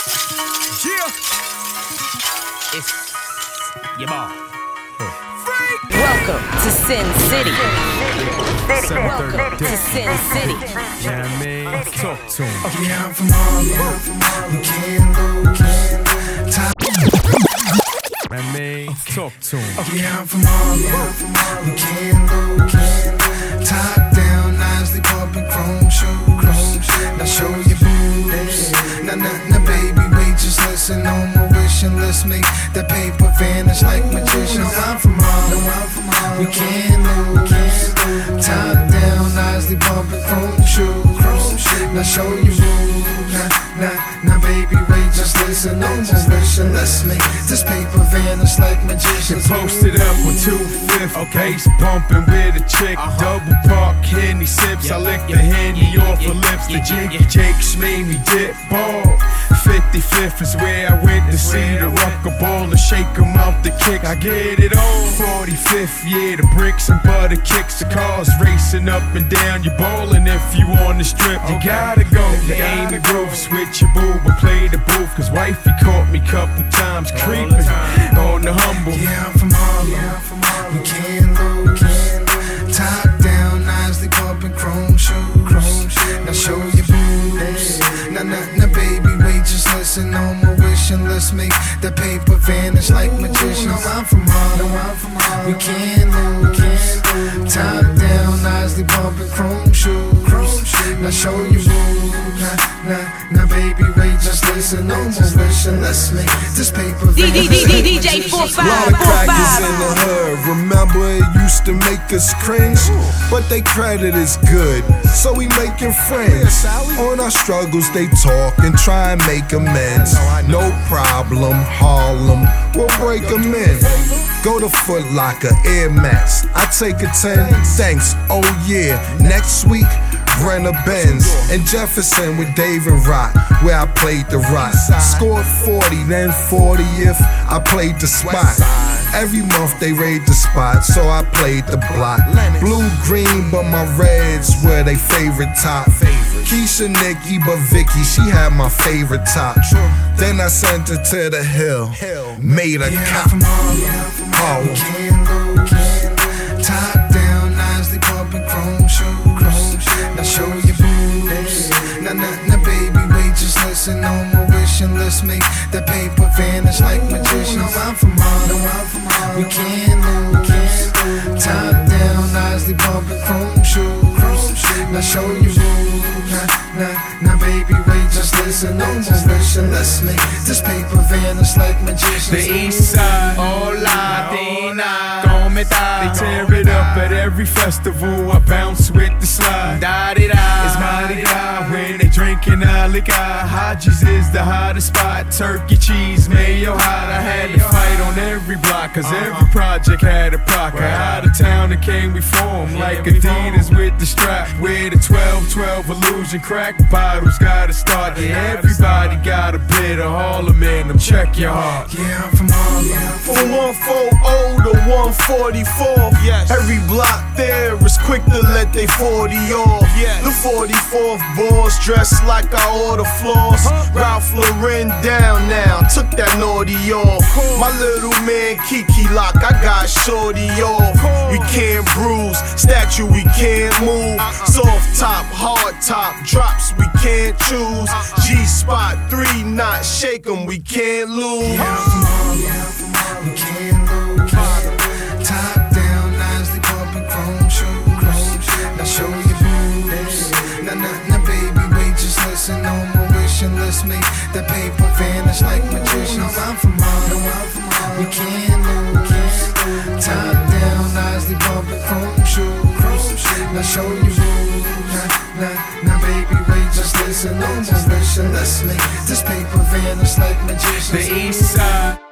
Yeah. It's your boy. Welcome to Sin City. Welcome to Sin City. Yeah, man. Talk to him. Yeah, I'm from Harlem. We can't lose. Man, talk to him. Yeah, I'm from Harlem. We can't lose. Top down, nicely pumping chrome shoes. Now show your boobs. Now, baby, wait, just listen on my wishing list. Make that paper vanish like magicians. I'm from Harlem. We can't lose. Top down, nicely pumping chrome shoes. Now show your boobs. Now, baby, wait, just listen on my wishing list. Make this paper vanish like magicians. Posted up on 2/5, bass bumping with a chick. Double park, Henny sips. I lick the Henny off her lips. The Jiggy Jakes made me dip ball. 55th is where I went to see the rocker ball and shake 'em out the kick. I get it on. 45th, yeah, the bricks and butter kicks. The cars racing up and down. You're ballin' if you on the strip. You gotta go. The Amy Grove, switch your boo, but play the booth. Cause wifey caught me couple times creeping on the humble. Yeah, I'm from Harlem. We can't lose. Top down, nicely pumping chrome shoes. Now show your boobs. Now, baby, wait, just listen on my wishing list. Make that paper vanish like magicians. I'm from Harlem. We can't lose. Top down, nicely pumping chrome shoes. Now show your boobs. Now, baby, wait, just listen on my wishing list. Make this paper vanish. DJ 45. Lot of crackers in the hood. Remember it used to make us cringe, but they credit is good, so we making friends. On our struggles they talk and try and make amends. No problem, Harlem, we'll break them in. Go to Foot Locker, Air Max, I take a 10, thanks, oh yeah. Next week, Brenner Benz and Jefferson with David Rock, where I played the rock. Scored 40, then 40th, I played the spot. Every month they raid the spot, so I played the block. Blue, green, but my reds were they favorite top. Keisha, Nikki, but Vicky, she had my favorite top. Then I sent her to the hill, made a cop. Oh. Top down, nicely pumping chrome shoes. Now show your boobs. Now, baby, wait, just listen on my wishing list. Make that paper vanish like magicians. I'm from Harlem. We can't lose. Top down, nicely pumping chrome shoes. Now show your boobs. Now, baby, wait, just listen on my wishing list. Make this paper vanish like magicians. The East Side, hola, Dina. They tear it up at every festival. I bounce with the slide. It's Mardi Gras when they drinking our liquor. Hodges is the hottest spot. Turkey, cheese, mayo hot. I had to fight on every block, cause every project had a procker. Out of town it came, we formed like Adidas with the strap. With a 12-12 illusion crack bottles gotta start. Yeah, everybody got a bit of Harlem in them. Check your heart. Yeah, I'm from Harlem. From 140 to 144, yes. Every block there is quick to let they 40 off. Yes. The 44th boys dressed like I order floors. Ralph Lauren down now, took that naughty off. My little man Kiki Lock, I got shorty off. We can't bruise, statue we can't move. Soft top, hard top, drops we can't choose. G-spot, 3 knot, shake 'em, we can't lose. Yeah, I'm from Harlem. We can't lose. Top down, nicely pumping chrome shoes. Now show your boobs. Now, baby, wait, just listen on my wishing list. Make that paper vanish like magicians. I'm from Harlem. We can't lose. Top down, nicely pumping chrome shoes. Now show your boobs. Now, baby, wait, just listen on my wishing list. Make this paper vanish like magicians. The East Side.